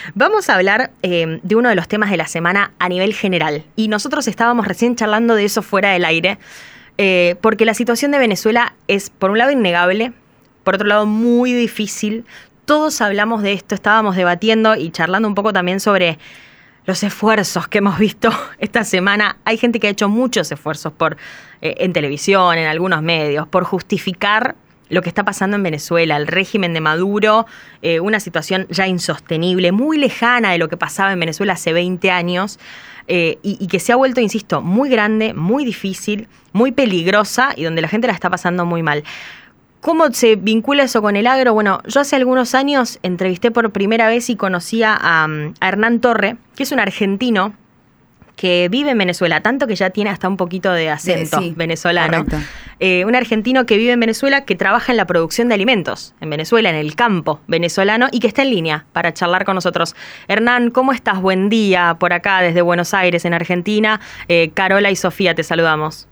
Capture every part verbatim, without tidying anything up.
Vamos a hablar eh, de uno de los temas de la semana a nivel general. Y nosotros estábamos recién charlando de eso fuera del aire, eh, porque la situación de Venezuela es, por un lado, innegable, por otro lado, muy difícil. Todos hablamos de esto, estábamos debatiendo y charlando un poco también sobre los esfuerzos que hemos visto esta semana. Hay gente que ha hecho muchos esfuerzos por, eh, en televisión, en algunos medios, por justificar lo que está pasando en Venezuela, el régimen de Maduro, eh, una situación ya insostenible, muy lejana de lo que pasaba en Venezuela hace veinte años, eh, y, y que se ha vuelto, insisto, muy grande, muy difícil, muy peligrosa y donde la gente la está pasando muy mal. ¿Cómo se vincula eso con el agro? Bueno, yo hace algunos años entrevisté por primera vez y conocía a, a Hernán Torre, que es un argentino que vive en Venezuela, tanto que ya tiene hasta un poquito de acento sí, venezolano. Eh, un argentino que vive en Venezuela, que trabaja en la producción de alimentos en Venezuela, en el campo venezolano, y que está en línea para charlar con nosotros. Hernán, ¿cómo estás? Buen día por acá desde Buenos Aires, en Argentina. Eh, Carola y Sofía, te saludamos.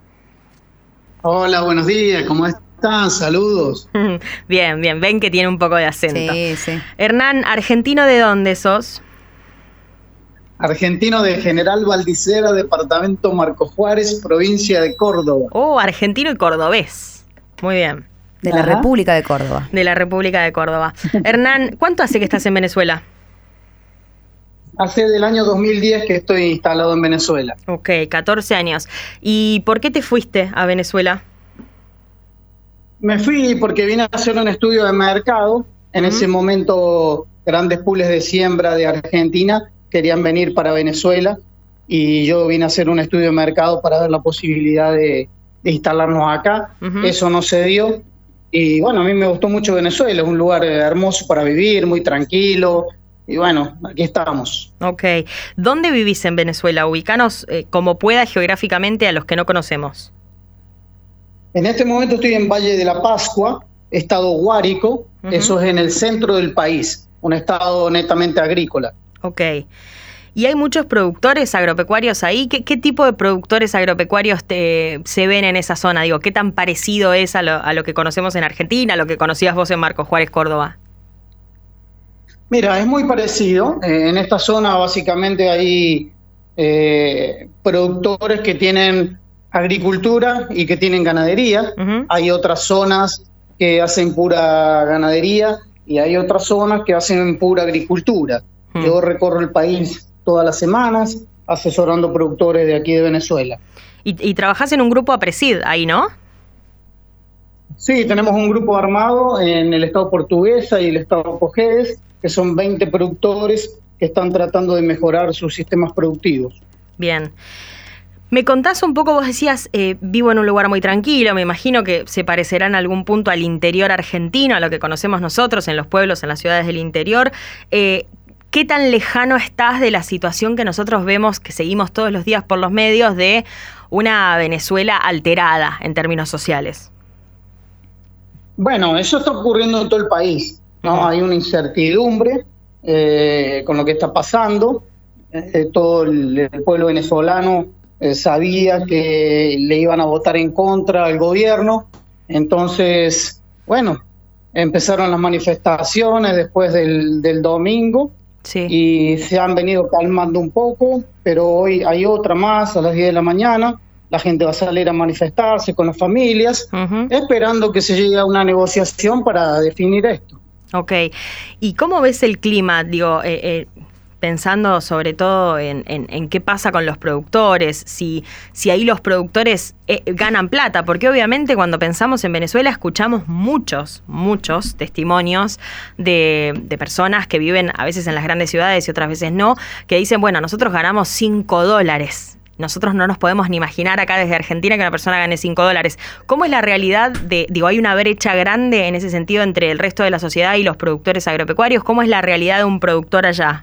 Hola, buenos días, ¿cómo están? Saludos. Bien, bien, ven que tiene un poco de acento. Sí, sí. Hernán, ¿argentino de dónde sos? Argentino de General Valdicera, departamento Marcos Juárez, provincia de Córdoba. Oh, argentino y cordobés. Muy bien. De la Ajá. República de Córdoba. De la República de Córdoba. Hernán, ¿cuánto hace que estás en Venezuela? Hace del año dos mil diez que estoy instalado en Venezuela. Ok, catorce años. ¿Y por qué te fuiste a Venezuela? Me fui porque vine a hacer un estudio de mercado. En Uh-huh. ese momento, grandes pools de siembra de Argentina querían venir para Venezuela y yo vine a hacer un estudio de mercado para ver la posibilidad de, de instalarnos acá. Uh-huh. Eso no se dio y bueno, a mí me gustó mucho Venezuela, es un lugar hermoso para vivir, muy tranquilo y bueno, aquí estamos. Ok. ¿Dónde vivís en Venezuela? Ubicanos eh, como pueda geográficamente a los que no conocemos. En este momento estoy en Valle de la Pascua, estado Guárico, Uh-huh. eso es en el centro del país, un estado netamente agrícola. Ok. ¿Y hay muchos productores agropecuarios ahí? ¿Qué, qué tipo de productores agropecuarios te, se ven en esa zona? Digo, ¿qué tan parecido es a lo, a lo que conocemos en Argentina, a lo que conocías vos en Marcos Juárez, Córdoba? Mira, es muy parecido. Eh, en esta zona básicamente hay eh, productores que tienen agricultura y que tienen ganadería. Uh-huh. Hay otras zonas que hacen pura ganadería y hay otras zonas que hacen pura agricultura. Uh-huh. Yo recorro el país todas las semanas asesorando productores de aquí de Venezuela. Y, y trabajás en un grupo APRESID ahí, ¿no? Sí, tenemos un grupo armado en el estado Portuguesa y el estado Cojedes, que son veinte productores que están tratando de mejorar sus sistemas productivos. Bien. Me contás un poco, vos decías, eh, vivo en un lugar muy tranquilo, me imagino que se parecerá en algún punto al interior argentino, a lo que conocemos nosotros en los pueblos, en las ciudades del interior. Eh, ¿Qué tan lejano estás de la situación que nosotros vemos, que seguimos todos los días por los medios, de una Venezuela alterada en términos sociales? Bueno, eso está ocurriendo en todo el país, ¿no? Uh-huh. Hay una incertidumbre eh, con lo que está pasando. Eh, todo el, el pueblo venezolano eh, sabía que le iban a votar en contra al gobierno. Entonces, bueno, empezaron las manifestaciones después del, del domingo. Sí. Y se han venido calmando un poco, pero hoy hay otra más a las diez de la mañana. La gente va a salir a manifestarse con las familias, uh-huh. esperando que se llegue a una negociación para definir esto. Ok. ¿Y cómo ves el clima? Digo, eh, eh, pensando sobre todo en, en, en qué pasa con los productores, si, si ahí los productores eh, ganan plata, porque obviamente cuando pensamos en Venezuela escuchamos muchos, muchos testimonios de, de personas que viven a veces en las grandes ciudades y otras veces no, que dicen, bueno, nosotros ganamos cinco dólares. Nosotros no nos podemos ni imaginar acá desde Argentina que una persona gane cinco dólares. ¿Cómo es la realidad de, digo, hay una brecha grande en ese sentido entre el resto de la sociedad y los productores agropecuarios? ¿Cómo es la realidad de un productor allá?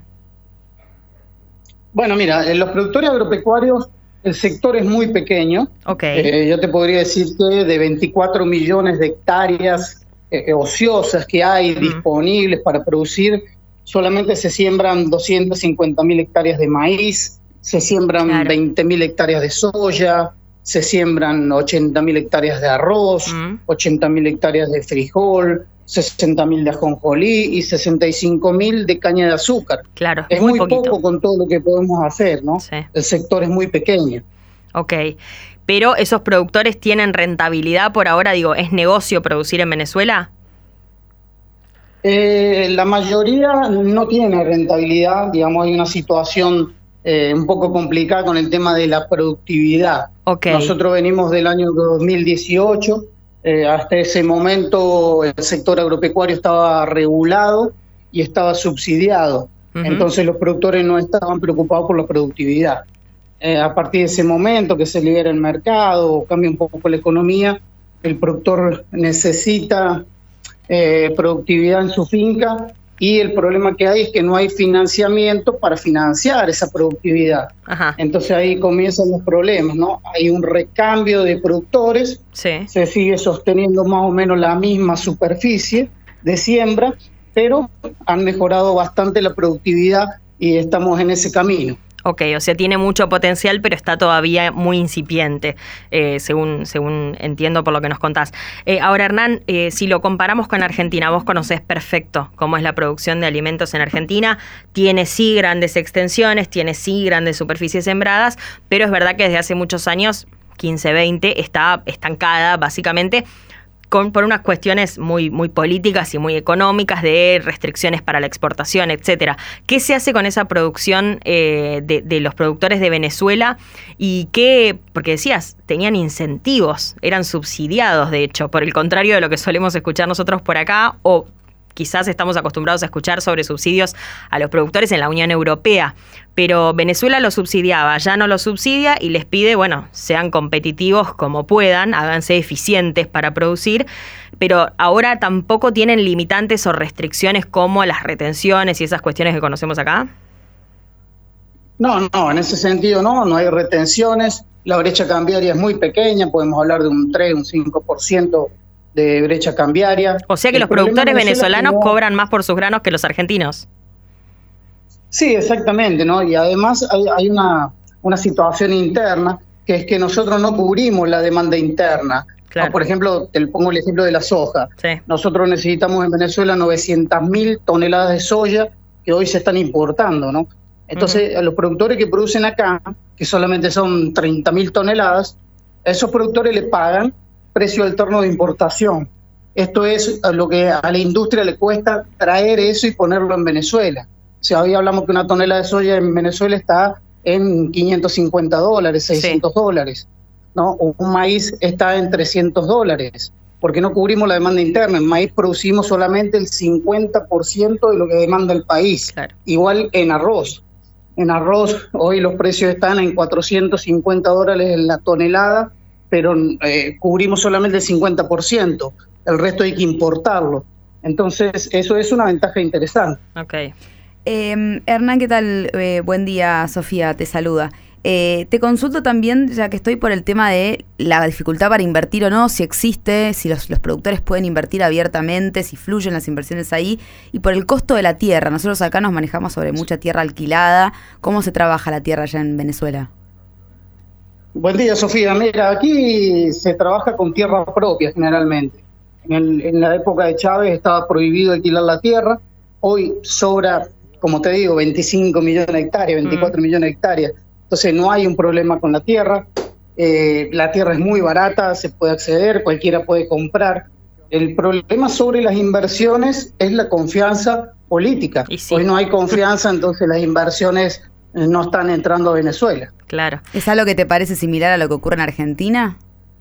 Bueno, mira, en los productores agropecuarios el sector es muy pequeño. Okay. Eh, yo te podría decir que de veinticuatro millones de hectáreas eh, ociosas que hay mm. disponibles para producir, solamente se siembran doscientas cincuenta mil hectáreas de maíz, se siembran claro. veinte mil hectáreas de soya, se siembran ochenta mil hectáreas de arroz, mm. ochenta mil hectáreas de frijol, sesenta mil de ajonjolí y sesenta y cinco mil de caña de azúcar. Claro, es muy, muy poquito. poco con todo lo que podemos hacer, ¿no? Sí. El sector es muy pequeño. Ok, pero esos productores tienen rentabilidad por ahora, digo, ¿es negocio producir en Venezuela? Eh, la mayoría no tiene rentabilidad, digamos, hay una situación eh, un poco complicada con el tema de la productividad. Okay. Nosotros venimos del año dos mil dieciocho, eh, hasta ese momento el sector agropecuario estaba regulado y estaba subsidiado, uh-huh. Entonces los productores no estaban preocupados por la productividad. Eh, a partir de ese momento que se libera el mercado, cambia un poco la economía, el productor necesita Eh, productividad en su finca y el problema que hay es que no hay financiamiento para financiar esa productividad. Ajá. Entonces ahí comienzan los problemas, ¿no? Hay un recambio de productores, sí. Se sigue sosteniendo más o menos la misma superficie de siembra, pero han mejorado bastante la productividad y estamos en ese camino. Ok, o sea, tiene mucho potencial, pero está todavía muy incipiente, eh, según, según entiendo por lo que nos contás. Eh, ahora, Hernán, eh, si lo comparamos con Argentina, vos conocés perfecto cómo es la producción de alimentos en Argentina. Tiene sí grandes extensiones, tiene sí grandes superficies sembradas, pero es verdad que desde hace muchos años, quince, veinte, está estancada básicamente, Con, por unas cuestiones muy, muy políticas y muy económicas de restricciones para la exportación, etcétera. ¿Qué se hace con esa producción eh, de, de los productores de Venezuela? Y qué, porque decías, tenían incentivos, eran subsidiados, de hecho, por el contrario de lo que solemos escuchar nosotros por acá, o quizás estamos acostumbrados a escuchar sobre subsidios a los productores en la Unión Europea, pero Venezuela lo subsidiaba, ya no lo subsidia y les pide, bueno, sean competitivos como puedan, háganse eficientes para producir, pero ahora tampoco tienen limitantes o restricciones como las retenciones y esas cuestiones que conocemos acá. No, no, en ese sentido no, no hay retenciones, la brecha cambiaria es muy pequeña, podemos hablar de un tres, un cinco por ciento de brecha cambiaria. O sea que el los productores venezolanos no... cobran más por sus granos que los argentinos. Sí, exactamente, ¿no? Y además hay, hay una, una situación interna, que es que nosotros no cubrimos la demanda interna. Claro. ¿No? Por ejemplo, te pongo el ejemplo de la soja. Sí. Nosotros necesitamos en Venezuela novecientas mil toneladas de soya que hoy se están importando, ¿no? Entonces, uh-huh. a los productores que producen acá, que solamente son treinta mil toneladas, a esos productores le pagan precio alterno de importación. Esto es lo que a la industria le cuesta traer eso y ponerlo en Venezuela. O sea, hoy hablamos que una tonelada de soya en Venezuela está en quinientos cincuenta dólares, seiscientos sí. dólares, ¿no? Un maíz está en trescientos dólares, porque no cubrimos la demanda interna. En maíz producimos solamente el cincuenta por ciento de lo que demanda el país. Claro. Igual en arroz. En arroz hoy los precios están en cuatrocientos cincuenta dólares en la tonelada, pero eh, cubrimos solamente el cincuenta por ciento, el resto hay que importarlo. Entonces, eso es una ventaja interesante. Okay. Eh, Hernán, ¿qué tal? Eh, buen día, Sofía, te saluda. Eh, te consulto también, ya que estoy por el tema de la dificultad para invertir o no, si existe, si los, los productores pueden invertir abiertamente, si fluyen las inversiones ahí, y por el costo de la tierra. Nosotros acá nos manejamos sobre mucha tierra alquilada. ¿Cómo se trabaja la tierra allá en Venezuela? Buen día, Sofía. Mira, aquí se trabaja con tierra propia generalmente. En, el, en la época de Chávez estaba prohibido alquilar la tierra. Hoy sobra, como te digo, veinticinco millones de hectáreas, veinticuatro mm. millones de hectáreas. Entonces no hay un problema con la tierra. Eh, la tierra es muy barata, se puede acceder, cualquiera puede comprar. El problema sobre las inversiones es la confianza política. Sí. Hoy no hay confianza, entonces las inversiones no están entrando a Venezuela. Claro. ¿Es algo que te parece similar a lo que ocurre en Argentina?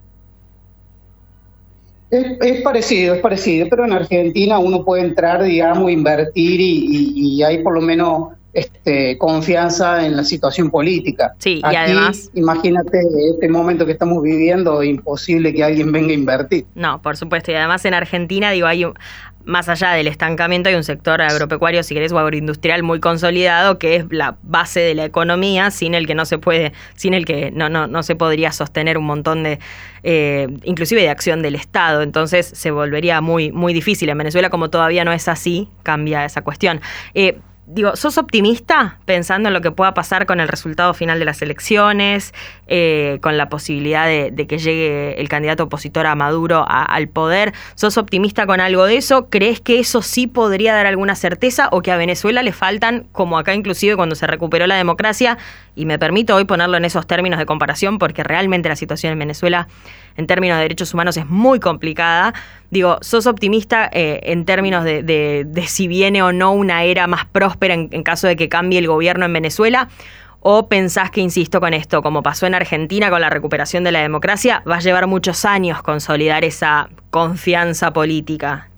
Es, es parecido, es parecido, pero en Argentina uno puede entrar, digamos, invertir y, y, y hay por lo menos este, confianza en la situación política. Sí, Aquí, y además, imagínate este momento que estamos viviendo, imposible que alguien venga a invertir. No, por supuesto, y además en Argentina, digo, hay un, más allá del estancamiento, hay un sector agropecuario, si querés, o agroindustrial muy consolidado, que es la base de la economía, sin el que no se puede, sin el que no, no, no se podría sostener un montón de, eh, inclusive de acción del Estado. Entonces se volvería muy, muy difícil. En Venezuela, como todavía no es así, cambia esa cuestión. Eh, Digo, ¿sos optimista pensando en lo que pueda pasar con el resultado final de las elecciones, eh, con la posibilidad de, de que llegue el candidato opositor a Maduro a, al poder? ¿Sos optimista con algo de eso? ¿Crees que eso sí podría dar alguna certeza o que a Venezuela le faltan, como acá inclusive cuando se recuperó la democracia? Y me permito hoy ponerlo en esos términos de comparación porque realmente la situación en Venezuela en términos de derechos humanos es muy complicada. Digo, ¿sos optimista eh, en términos de, de, de si viene o no una era más próspera en, en caso de que cambie el gobierno en Venezuela? ¿O pensás que, insisto con esto, como pasó en Argentina con la recuperación de la democracia, va a llevar muchos años consolidar esa confianza política?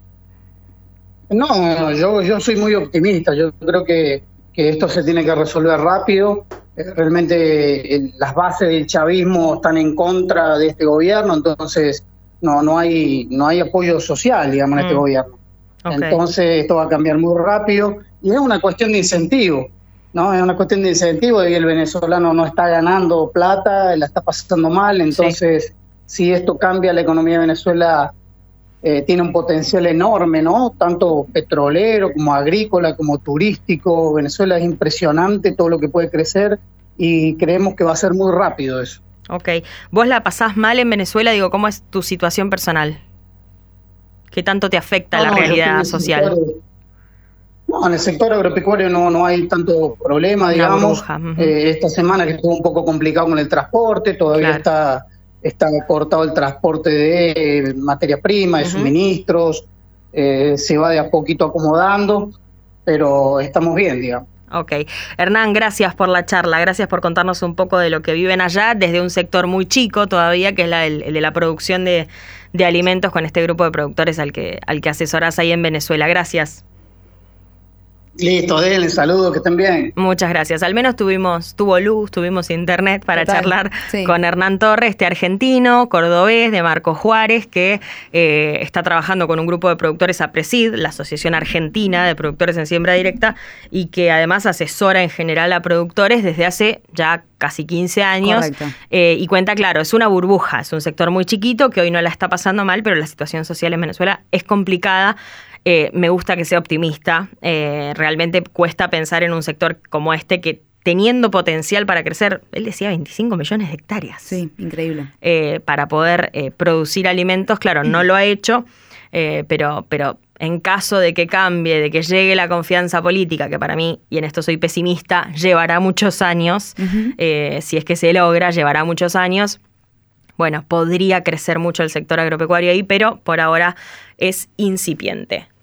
No, yo, yo soy muy optimista. Yo creo que, que esto se tiene que resolver rápido. Realmente eh, las bases del chavismo están en contra de este gobierno, entonces no no hay no hay apoyo social, digamos, en mm. este gobierno. Okay. Entonces esto va a cambiar muy rápido y es una cuestión de incentivo, ¿no? Es una cuestión de incentivo de que el venezolano no está ganando plata, la está pasando mal, entonces sí. Si esto cambia, la economía de Venezuela eh, tiene un potencial enorme, ¿no? Tanto petrolero como agrícola, como turístico. Venezuela es impresionante todo lo que puede crecer y creemos que va a ser muy rápido eso. Ok. ¿Vos la pasás mal en Venezuela? Digo, ¿cómo es tu situación personal? ¿Qué tanto te afecta no, la no, realidad social? Sector, no, en el sector agropecuario no, no hay tanto problema, digamos. Uh-huh. eh, esta semana que estuvo un poco complicado con el transporte, todavía claro. está... Está cortado el transporte de materia prima, de uh-huh. suministros, eh, se va de a poquito acomodando, pero estamos bien, digamos. Ok. Hernán, gracias por la charla, gracias por contarnos un poco de lo que viven allá, desde un sector muy chico todavía, que es la, el, el de la producción de, de alimentos con este grupo de productores al que, al que asesorás ahí en Venezuela. Gracias. Listo, denle saludos, que estén bien. Muchas gracias. Al menos tuvimos, tuvo luz, tuvimos internet para Total, charlar sí. con Hernán Torres, este argentino, cordobés, de Marco Juárez, que eh, está trabajando con un grupo de productores APRESID, la Asociación Argentina de Productores en Siembra Directa, y que además asesora en general a productores desde hace ya casi quince años. Eh, y cuenta, claro, es una burbuja, es un sector muy chiquito que hoy no la está pasando mal, pero la situación social en Venezuela es complicada. Eh, me gusta que sea optimista. Eh, realmente cuesta pensar en un sector como este que, teniendo potencial para crecer, él decía veinticinco millones de hectáreas. Sí, increíble. Eh, para poder eh, producir alimentos, claro, no lo ha hecho, eh, pero, pero en caso de que cambie, de que llegue la confianza política, que para mí, y en esto soy pesimista, llevará muchos años, uh-huh. eh, si es que se logra, llevará muchos años. Bueno, podría crecer mucho el sector agropecuario ahí, pero por ahora es incipiente.